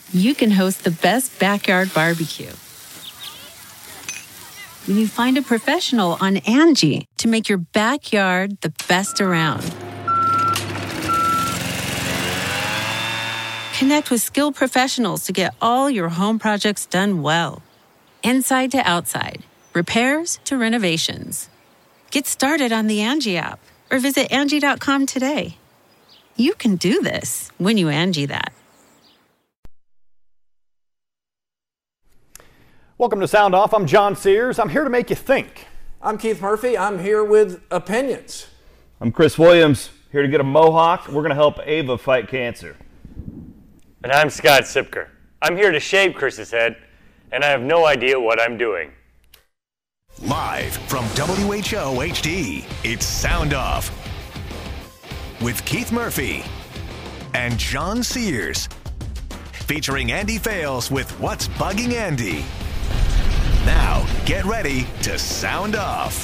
you can host the best backyard barbecue. When you find a professional on Angie to make your backyard the best around. Connect with skilled professionals to get all your home projects done well. Inside to outside, repairs to renovations. Get started on the Angie app or visit Angie.com today. You can do this when you Angie that. Welcome to Sound Off. I'm John Sears. I'm here to make you think. I'm Keith Murphy. I'm here with opinions. I'm Chris Williams, here to get a mohawk. We're going to help Ava fight cancer. And I'm Scott Sipker. I'm here to shave Chris's head, and I have no idea what I'm doing. Live from WHO HD, it's Sound Off with Keith Murphy and John Sears, featuring Andy Fales with What's Bugging Andy. Now, get ready to sound off.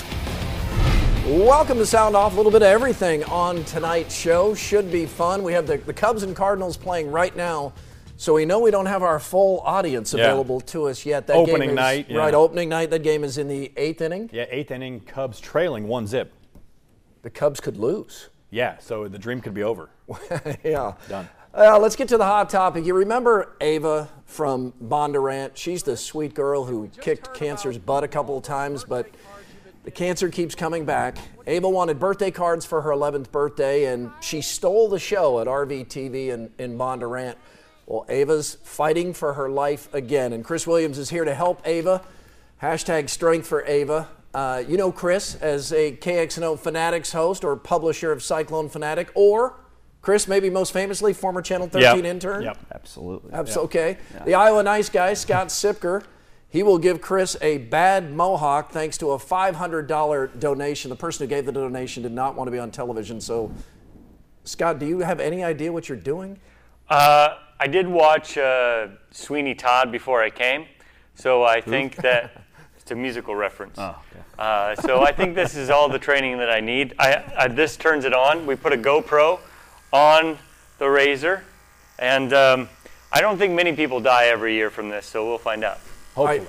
Welcome to Sound Off. A little bit of everything on tonight's show. Should be fun. We have the Cubs and Cardinals playing right now, so we know we don't have our full audience available to us yet. That opening game is, night. Yeah. Right, opening night. That game is in the 8th inning. Yeah, 8th inning, Cubs trailing 1-0. The Cubs could lose. Yeah, so the dream could be over. Yeah. Done. Let's get to the hot topic. You remember Ava from Bondurant? She's the sweet girl who kicked cancer's butt a couple of times, but the cancer keeps coming back. Ava wanted birthday cards for her 11th birthday, and she stole the show at RVTV in Bondurant. Well, Ava's fighting for her life again, and Chris Williams is here to help Ava. Hashtag strength for Ava. You know Chris as a KXNO Fanatics host or publisher of Cyclone Fanatic, or Chris, maybe most famously, former Channel 13 intern. Yep, absolutely. Okay. Yeah. The Iowa nice guy, Scott Sipker, he will give Chris a bad mohawk thanks to a $500 donation. The person who gave the donation did not want to be on television. So, Scott, do you have any idea what you're doing? I did watch Sweeney Todd before I came, so I think that it's a musical reference. Oh, okay. So I think this is all the training that I need. This turns it on. We put a GoPro on the razor, and I don't think many people die every year from this, so we'll find out. Hopefully.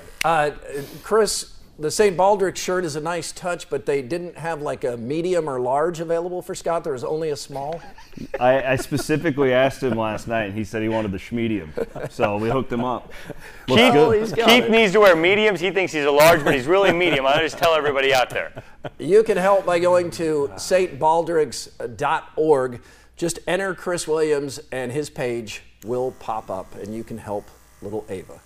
Chris, the St. Baldrick shirt is a nice touch, but they didn't have like a medium or large available for Scott. There was only a small. I specifically asked him last night, and he said he wanted the schmedium, so we hooked him up. Keith needs to wear mediums. He thinks he's a large, but he's really medium. I'll just tell everybody out there. You can help by going to stbaldricks.org. Just enter Chris Williams, and his page will pop up, and you can help little Ava.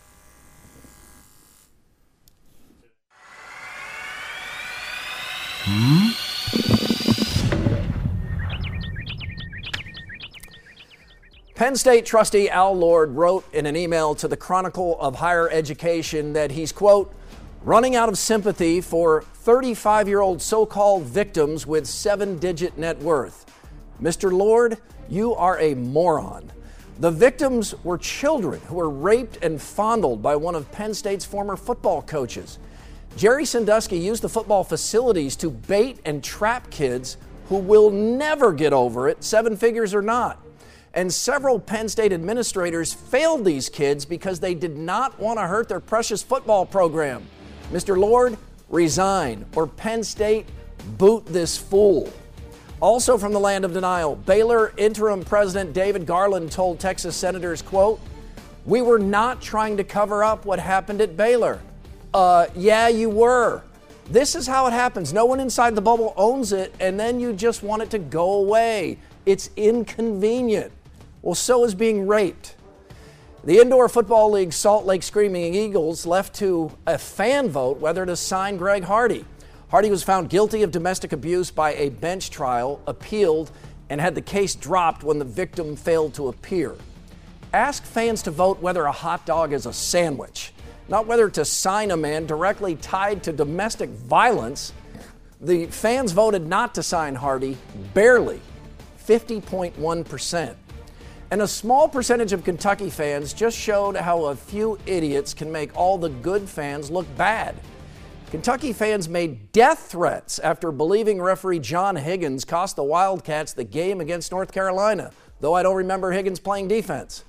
Penn State trustee Al Lord wrote in an email to the Chronicle of Higher Education that he's, quote, running out of sympathy for 35-year-old so-called victims with 7-digit net worth. Mr. Lord, you are a moron. The victims were children who were raped and fondled by one of Penn State's former football coaches. Jerry Sandusky used the football facilities to bait and trap kids who will never get over it, 7 figures or not. And several Penn State administrators failed these kids because they did not want to hurt their precious football program. Mr. Lord, resign, or Penn State, boot this fool. Also from the land of denial, Baylor interim president David Garland told Texas senators, quote, we were not trying to cover up what happened at Baylor. Yeah, you were. This is how it happens. No one inside the bubble owns it, and then you just want it to go away. It's inconvenient. Well, so is being raped. The Indoor Football League Salt Lake Screaming Eagles left to a fan vote whether to sign Greg Hardy. Hardy was found guilty of domestic abuse by a bench trial, appealed, and had the case dropped when the victim failed to appear. Ask fans to vote whether a hot dog is a sandwich, not whether to sign a man directly tied to domestic violence. The fans voted not to sign Hardy, barely, 50.1%. And a small percentage of Kentucky fans just showed how a few idiots can make all the good fans look bad. Kentucky fans made death threats after believing referee John Higgins cost the Wildcats the game against North Carolina, though I don't remember Higgins playing defense.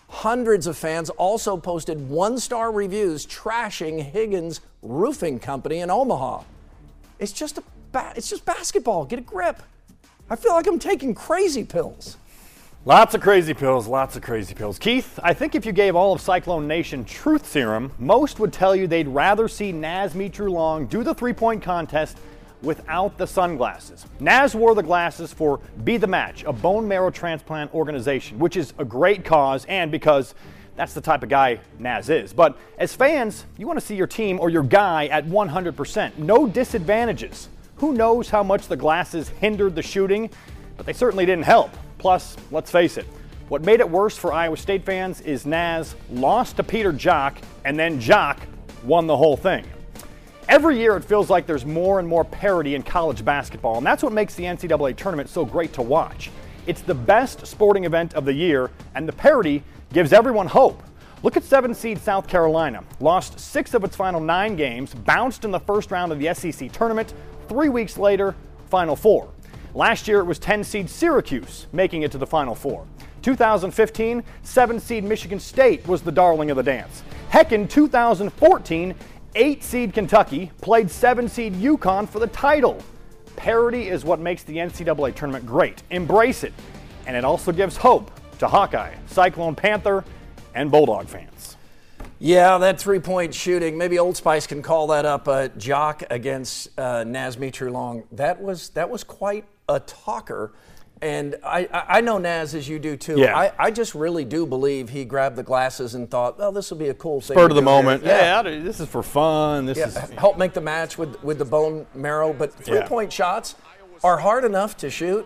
Hundreds of fans also posted one-star reviews trashing Higgins Roofing Company in Omaha. It's just basketball. Get a grip. I feel like I'm taking crazy pills. Lots of crazy pills, lots of crazy pills. Keith, I think if you gave all of Cyclone Nation truth serum, most would tell you they'd rather see Naz Mitrou-Long do the three-point contest without the sunglasses. Naz wore the glasses for Be The Match, a bone marrow transplant organization, which is a great cause and because that's the type of guy Naz is. But as fans, you want to see your team or your guy at 100%. No disadvantages. Who knows how much the glasses hindered the shooting, but they certainly didn't help. Plus, let's face it, what made it worse for Iowa State fans is Naz lost to Peter Jok, and then Jok won the whole thing. Every year it feels like there's more and more parity in college basketball, and that's what makes the NCAA tournament so great to watch. It's the best sporting event of the year, and the parity gives everyone hope. Look at 7-seed South Carolina. Lost 6 of its final 9 games, bounced in the first round of the SEC tournament. 3 weeks later, Final Four. Last year it was 10-seed Syracuse making it to the Final Four. 2015, 7-seed Michigan State was the darling of the dance. Heck, in 2014, 8-seed Kentucky played 7-seed UConn for the title. Parity is what makes the NCAA tournament great. Embrace it. And it also gives hope to Hawkeye, Cyclone, Panther, and Bulldog fans. Yeah, that three-point shooting, maybe Old Spice can call that up. Jok against Naz Mitrou-Long. That was quite a talker. And I know Naz as you do too. Yeah. I just really do believe he grabbed the glasses and thought, well, this will be a cool thing. Spur of the moment. Yeah. This is for fun. This is help make the match with the bone marrow. But three-point shots are hard enough to shoot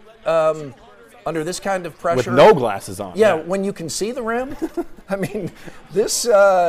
under this kind of pressure. with no glasses on. Yeah, when you can see the rim. I mean, this.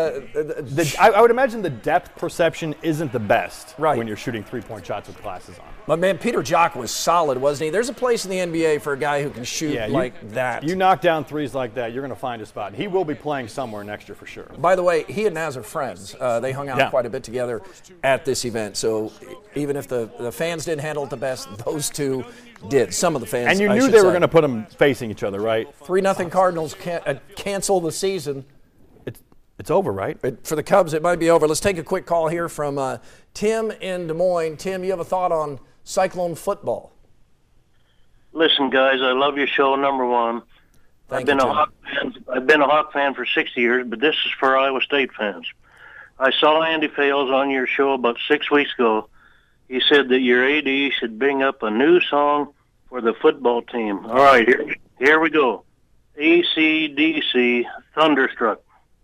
I would imagine the depth perception isn't the best when you're shooting three-point shots with glasses on. But man, Peter Jok was solid, wasn't he? There's a place in the NBA for a guy who can shoot like that. You knock down threes like that, you're going to find a spot. He will be playing somewhere next year for sure. By the way, he and Naz are friends. They hung out quite a bit together at this event. So even if the fans didn't handle it the best, those two did. Some of the fans. And you knew they were going to put them facing each other, right? 3-0 Cardinals cancel the season. It's over, right? For the Cubs, it might be over. Let's take a quick call here from Tim in Des Moines. Tim, you have a thought on Cyclone football? Listen, guys, I love your show, number one. I've been a Hawk fan for 60 years, but this is for Iowa State fans. I saw Andy Fales on your show about 6 weeks ago. He said that your AD should bring up a new song for the football team. All right, here we go. AC/DC, Thunderstruck.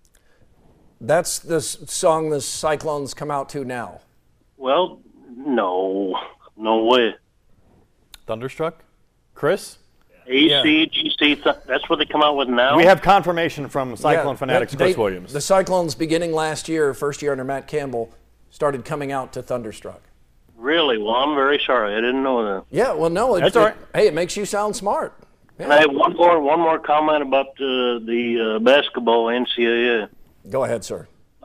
That's the song the Cyclones come out to now. Well, no way. Thunderstruck? Chris? AC/DC, that's what they come out with now? We have confirmation from Cyclone Fanatics, Chris Williams. The Cyclones, beginning last year, first year under Matt Campbell, started coming out to Thunderstruck. Really? Well, I'm very sorry. I didn't know that. Yeah, well, no. That's all right. Hey, it makes you sound smart. Yeah. And I have one more comment about the basketball NCAA. Go ahead, sir.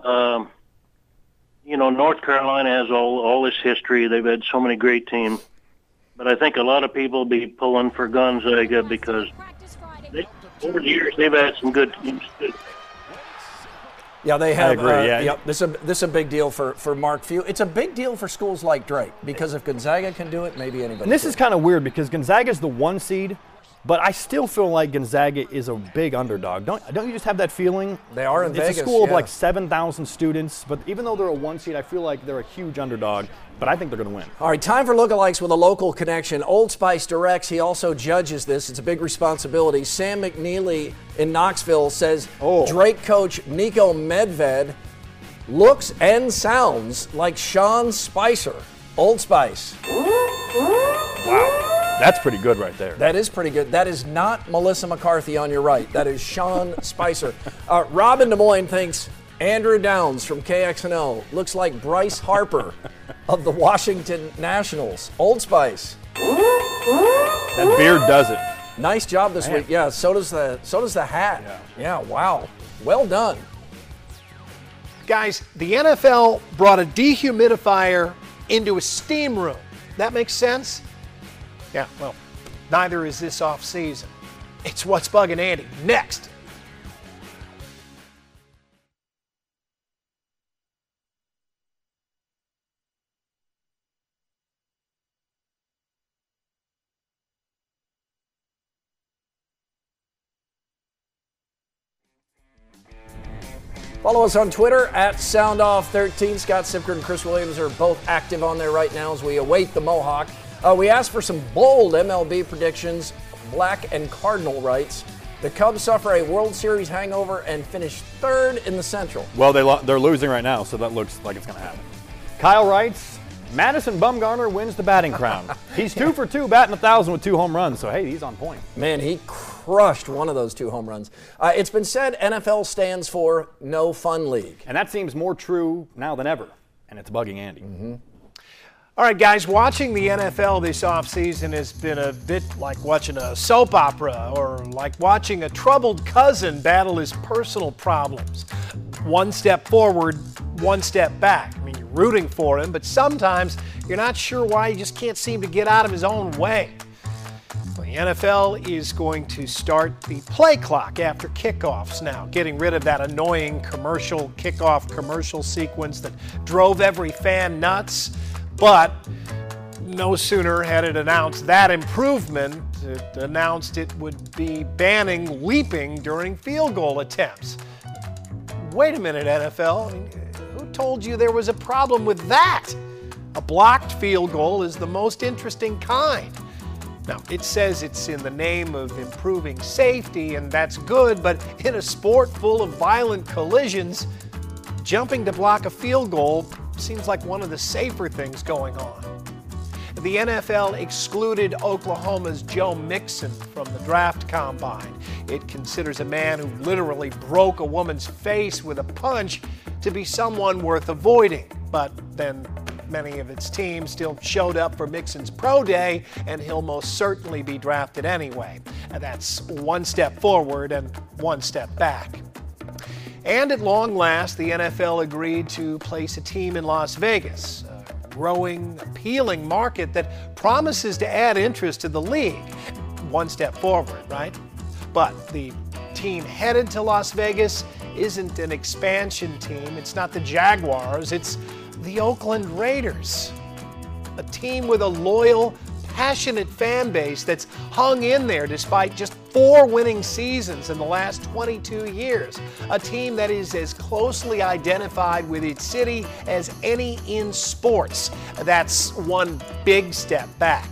North Carolina has all this history. They've had so many great teams. But I think a lot of people will be pulling for Gonzaga because over the years they've had some good teams too. Yeah, they have. I agree, This is a big deal for Mark Few. It's a big deal for schools like Drake because if Gonzaga can do it, maybe anybody And this can. is kind of weird because Gonzaga is the 1 seed, but I still feel like Gonzaga is a big underdog. Don't you just have that feeling? They are in It's Vegas, a school of yeah. like 7,000 students, but even though they're a 1 seed, I feel like they're a huge underdog, but I think they're going to win. All right, time for lookalikes with a local connection. Old Spice directs. He also judges this. It's a big responsibility. Sam McNeely in Knoxville says Drake coach Nico Medved looks and sounds like Sean Spicer. Old Spice. Wow. That's pretty good right there. That is pretty good. That is not Melissa McCarthy on your right. That is Sean Spicer. Rob in Des Moines thinks Andrew Downs from KXNO looks like Bryce Harper of the Washington Nationals. Old Spice. That beard does it. Nice job this week. Yeah, so does the hat. Yeah, wow. Well done. Guys, the NFL brought a dehumidifier into a steam room. That makes sense? Yeah, well, neither is this off season. It's What's Bugging Andy. Next. Follow us on Twitter at SoundOff13. Scott Sipker and Chris Williams are both active on there right now as we await the Mohawk. We asked for some bold MLB predictions, black and cardinal rights. The Cubs suffer a World Series hangover and finish third in the Central. Well, they're losing right now, so that looks like it's going to happen. Kyle writes, Madison Bumgarner wins the batting crown. He's 2 for 2, batting 1,000 with 2 home runs, so hey, he's on point. Man, he crushed one of those 2 home runs. It's been said NFL stands for No Fun League. And that seems more true now than ever, and it's bugging Andy. Mm-hmm. All right, guys, watching the NFL this offseason has been a bit like watching a soap opera or like watching a troubled cousin battle his personal problems. One step forward, one step back. I mean, you're rooting for him, but sometimes you're not sure why he just can't seem to get out of his own way. Well, the NFL is going to start the play clock after kickoffs now, getting rid of that annoying kickoff commercial sequence that drove every fan nuts. But no sooner had it announced that improvement, it announced it would be banning leaping during field goal attempts. Wait a minute, NFL. I mean, who told you there was a problem with that? A blocked field goal is the most interesting kind. Now, it says it's in the name of improving safety, and that's good, but in a sport full of violent collisions, jumping to block a field goal seems like one of the safer things going on. The NFL excluded Oklahoma's Joe Mixon from the draft combine. It considers a man who literally broke a woman's face with a punch to be someone worth avoiding. But then many of its teams still showed up for Mixon's pro day, and he'll most certainly be drafted anyway. And that's one step forward and one step back. And at long last, the NFL agreed to place a team in Las Vegas, a growing, appealing market that promises to add interest to the league. One step forward, right? But the team headed to Las Vegas isn't an expansion team. It's not the Jaguars. It's the Oakland Raiders, a team with a loyal, passionate fan base that's hung in there despite just 4 winning seasons in the last 22 years. A team that is as closely identified with its city as any in sports. That's one big step back.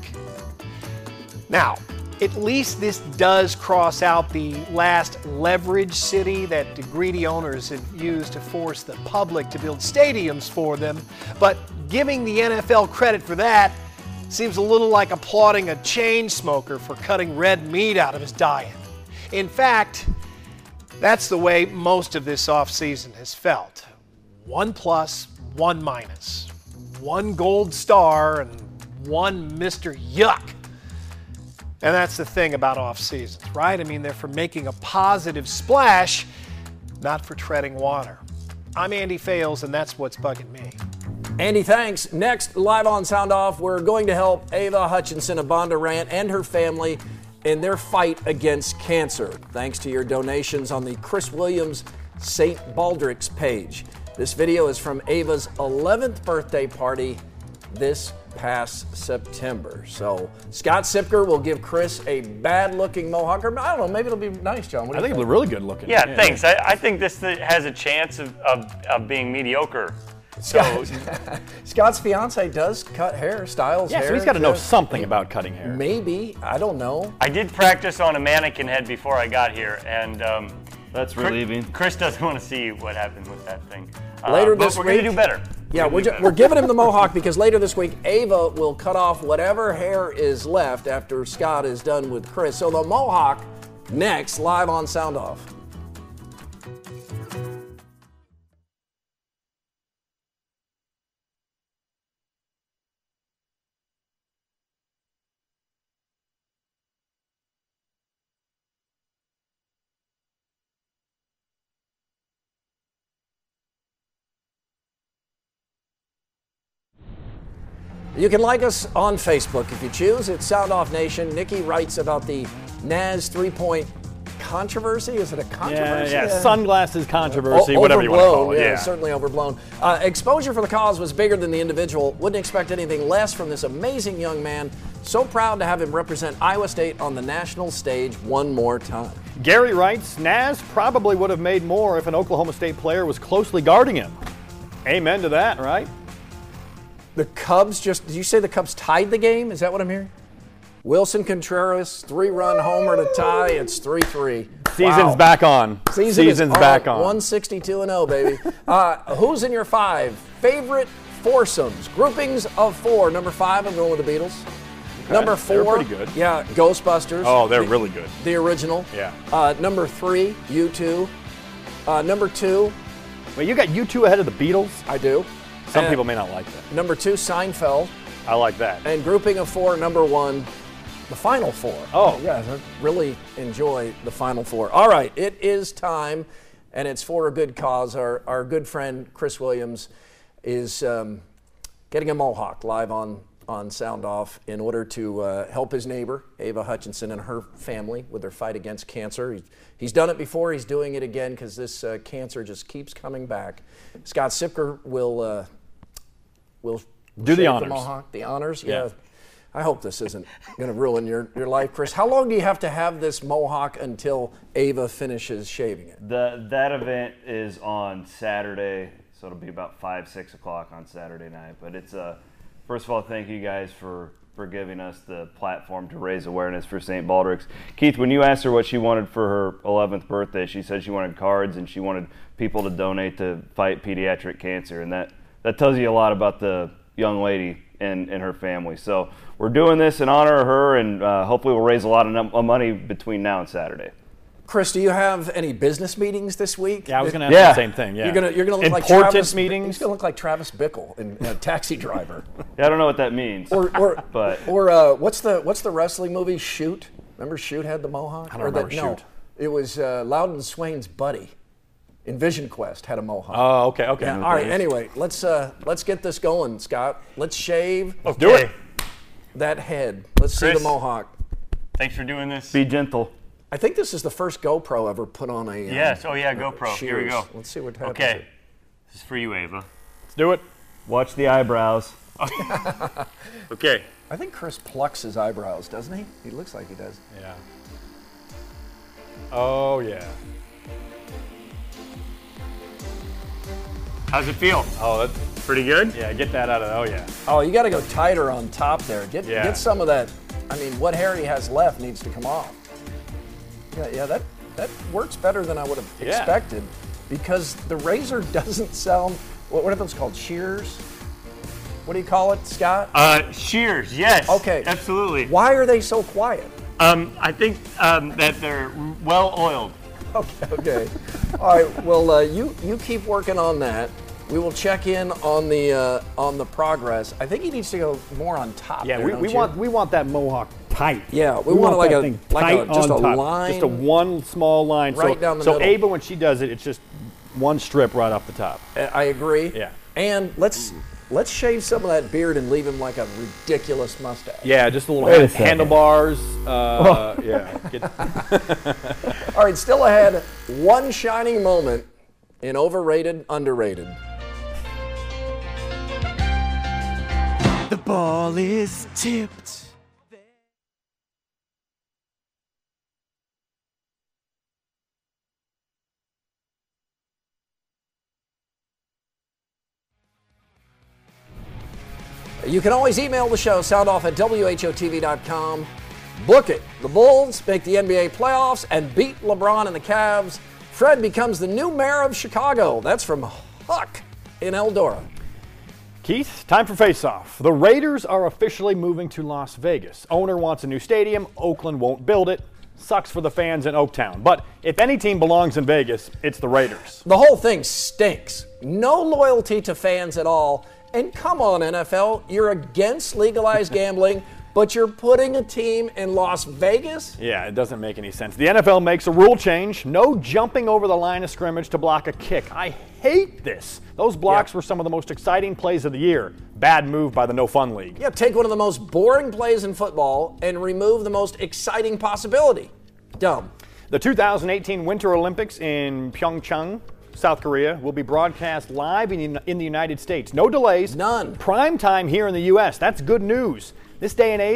Now, at least this does cross out the last leverage city that the greedy owners have used to force the public to build stadiums for them. But giving the NFL credit for that seems a little like applauding a chain smoker for cutting red meat out of his diet. In fact, that's the way most of this offseason has felt. 1 plus, 1 minus. 1 gold star and 1 Mr. Yuck. And that's the thing about off seasons, right? I mean, they're for making a positive splash, not for treading water. I'm Andy Fales, and that's what's bugging me. Andy, thanks. Next, live on Sound Off, we're going to help Ava Hutchinson of Bondurant and her family in their fight against cancer, thanks to your donations on the Chris Williams St. Baldrick's page. This video is from Ava's 11th birthday party this past September. So Scott Sipker will give Chris a bad-looking mohawk. Or I don't know, maybe it'll be nice, John. I think it'll be really good looking. Yeah, thanks. I think this has a chance of being mediocre. Scott's fiance does cut hair, styles hair. Yeah, so he's got to know something about cutting hair. Maybe. I don't know. I did practice on a mannequin head before I got here, and that's relieving. Chris doesn't want to see what happened with that thing. Later this we're week, going to do better. Yeah, we're giving him the mohawk because later this week, Ava will cut off whatever hair is left after Scott is done with Chris. So the mohawk next, live on Sound Off. You can like us on Facebook if you choose. It's Sound Off Nation. Nikki writes about the Naz three-point controversy. Is it a controversy? Yeah. Sunglasses controversy, whatever you want to call it. Yeah, certainly overblown. Exposure for the cause was bigger than the individual. Wouldn't expect anything less from this amazing young man. So proud to have him represent Iowa State on the national stage one more time. Gary writes, Naz probably would have made more if an Oklahoma State player was closely guarding him. Amen to that, right? The Cubs did you say the Cubs tied the game? Is that what I'm hearing? Wilson Contreras, 3-run homer to tie. It's 3-3. Season's back on. Season's back on. 162-0, baby. Who's in your 5 favorite foursomes? Groupings of 4. Number 5, I'm going with the Beatles. Okay. Number 4, they're pretty good. Yeah, Ghostbusters. Oh, they're really good. The original. Yeah. Number 3, U2. Number 2. Wait, you got U2 ahead of the Beatles? I do. Some people may not like that. Number 2, Seinfeld. I like that. And grouping of 4, number 1, the Final Four. Oh. Yeah, I really enjoy the Final Four. All right, it is time, and it's for a good cause. Our good friend Chris Williams is getting a mohawk live on Sound Off in order to help his neighbor, Ava Hutchinson, and her family with their fight against cancer. He's done it before. He's doing it again because this cancer just keeps coming back. Scott Sipker will do the honors. The mohawk, the honors, yeah. I hope this isn't going to ruin your life, Chris. How long do you have to have this mohawk until Ava finishes shaving it? That event is on Saturday, so it'll be about 5, 6 o'clock on Saturday night. But it's first of all, thank you guys for giving us the platform to raise awareness for St. Baldrick's. Keith, when you asked her what she wanted for her 11th birthday, she said she wanted cards and she wanted people to donate to fight pediatric cancer, and that tells you a lot about the young lady and her family. So we're doing this in honor of her, and hopefully we'll raise a lot of money between now and Saturday. Chris, do you have any business meetings this week? Yeah, I was going to ask the same thing. Yeah, you're gonna look like Travis meetings. He's going to look like Travis Bickle in Taxi Driver. Yeah, I don't know what that means. Or what's the wrestling movie Shoot? Remember Shoot had the mohawk? I don't remember Shoot. No, it was Loudon Swain's buddy. In Vision Quest had a mohawk. Oh, okay. Yeah, all right. Anyway, let's get this going, Scott. Let's shave. Okay. Do it. That head. Let's see the mohawk. Thanks for doing this. Be gentle. I think this is the first GoPro ever put on a. Yes. Oh yeah, GoPro. Here we go. Let's see what happens. Okay. This is for you, Ava. Let's do it. Watch the eyebrows. Okay. I think Chris plucks his eyebrows, doesn't he? He looks like he does. Yeah. Oh yeah. How's it feel? Oh, that's Pretty good? yeah. Get that out of. Oh yeah. Oh, you got to go tighter on top there. Get some of that. I mean, what hair he has left needs to come off. Yeah, that works better than I would have expected, because the razor doesn't sound. What are those called? Shears? What do you call it, Scott? Shears, yes. Okay. Absolutely. Why are they so quiet? I think that they're well oiled. Okay. All right. Well, you keep working on that. We will check in on the progress. I think he needs to go more on top. Yeah, there, we want that mohawk tight. Yeah, we want that thing tight just a on top. line, just a one small line, right down the middle. middle. So Ava, when she does it, it's just one strip right off the top. I agree. Yeah. And let's shave some of that beard and leave him like a ridiculous mustache. Yeah, just a little handlebars. Yeah. All right, still ahead. One shining moment in overrated, underrated. The ball is tipped. You can always email the show, soundoff@whotv.com. Book it. The Bulls make the NBA playoffs and beat LeBron and the Cavs. Fred becomes the new mayor of Chicago. That's from Huck in Eldora. Keith, time for face-off. The Raiders are officially moving to Las Vegas. Owner wants a new stadium. Oakland won't build it. Sucks for the fans in Oaktown. But if any team belongs in Vegas, it's the Raiders. The whole thing stinks. No loyalty to fans at all. And come on, NFL, you're against legalized gambling, but you're putting a team in Las Vegas? Yeah, it doesn't make any sense. The NFL makes a rule change. No jumping over the line of scrimmage to block a kick. I hate this. Those blocks were some of the most exciting plays of the year. Bad move by the No Fun League. Yeah, take one of the most boring plays in football and remove the most exciting possibility. Dumb. The 2018 Winter Olympics in Pyeongchang, South Korea, will be broadcast live in the United States. No delays. None. Prime time here in the U.S. That's good news. This day and age,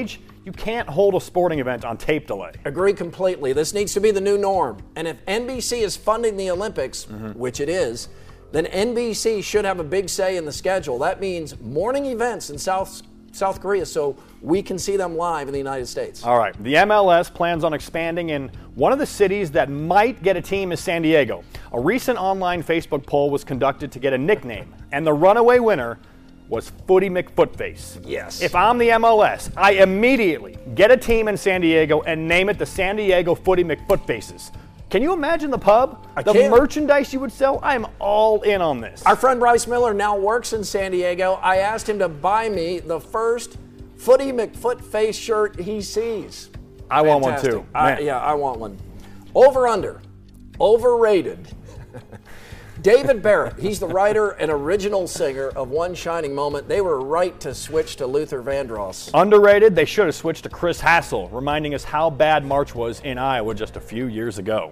You can't hold a sporting event on tape delay. Agree completely. This needs to be the new norm. And if NBC is funding the Olympics, which it is, then NBC should have a big say in the schedule. That means morning events in South Korea so we can see them live in the United States. All right. The MLS plans on expanding in one of the cities that might get a team is San Diego. A recent online Facebook poll was conducted to get a nickname, and the runaway winner was Footy McFootface. Yes. If I'm the MLS, I immediately get a team in San Diego and name it the San Diego Footy McFootfaces. Can you imagine the pub? The merchandise you would sell? I am all in on this. Our friend Bryce Miller now works in San Diego. I asked him to buy me the first Footy McFootface shirt he sees. I want one too. I want one. Over under. Overrated. David Barrett, he's the writer and original singer of One Shining Moment. They were right to switch to Luther Vandross. Underrated, they should have switched to Chris Hassel, reminding us how bad March was in Iowa just a few years ago.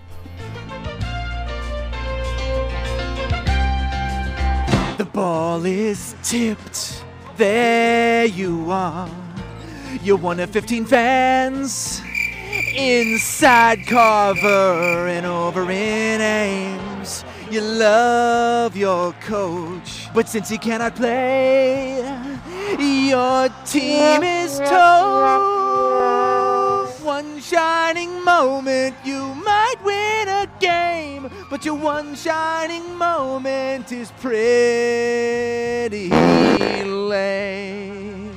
The ball is tipped. There you are. You're one of 15 fans. Inside Carver and over in Ames. You love your coach, but since he cannot play, your team is toast. One shining moment, you might win a game, but your one shining moment is pretty lame.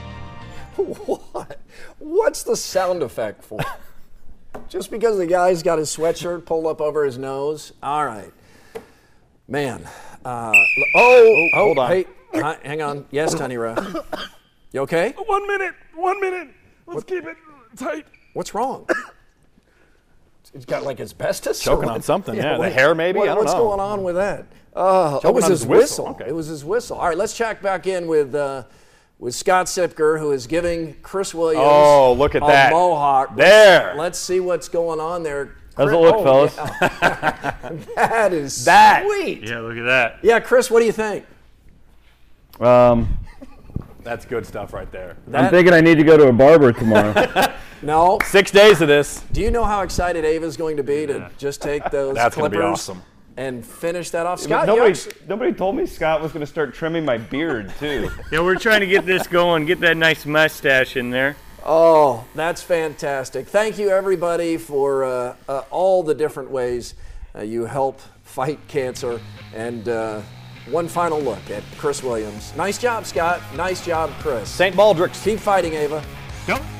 What? What's the sound effect for? Just because the guy's got his sweatshirt pulled up over his nose? All right. Man. Hold on. Hey, hang on. Yes, Tony Ref. You okay? 1 minute. 1 minute. Let's keep it tight. What's wrong? It's got like asbestos? Choking on something, yeah. The hair maybe? I don't know. What's going on with that? It was his whistle. Okay. It was his whistle. All right, let's check back in with Scott Sipker, who is giving Chris Williams look at that mohawk. There. Let's see what's going on there. How's it look, fellas? Yeah. That is sweet. Yeah, look at that. Yeah, Chris, what do you think? That's good stuff right there. I'm thinking I need to go to a barber tomorrow. No. 6 days of this. Do you know how excited Ava's going to be to just take those That's clippers gonna be awesome. and finish that off? Scott, Nobody told me Scott was going to start trimming my beard, too. Yeah, we're trying to get this going, get that nice mustache in there. Oh, that's fantastic. Thank you, everybody, for all the different ways you help fight cancer. And one final look at Chris Williams. Nice job, Scott. Nice job, Chris. St. Baldrick's. Keep fighting, Ava. Don't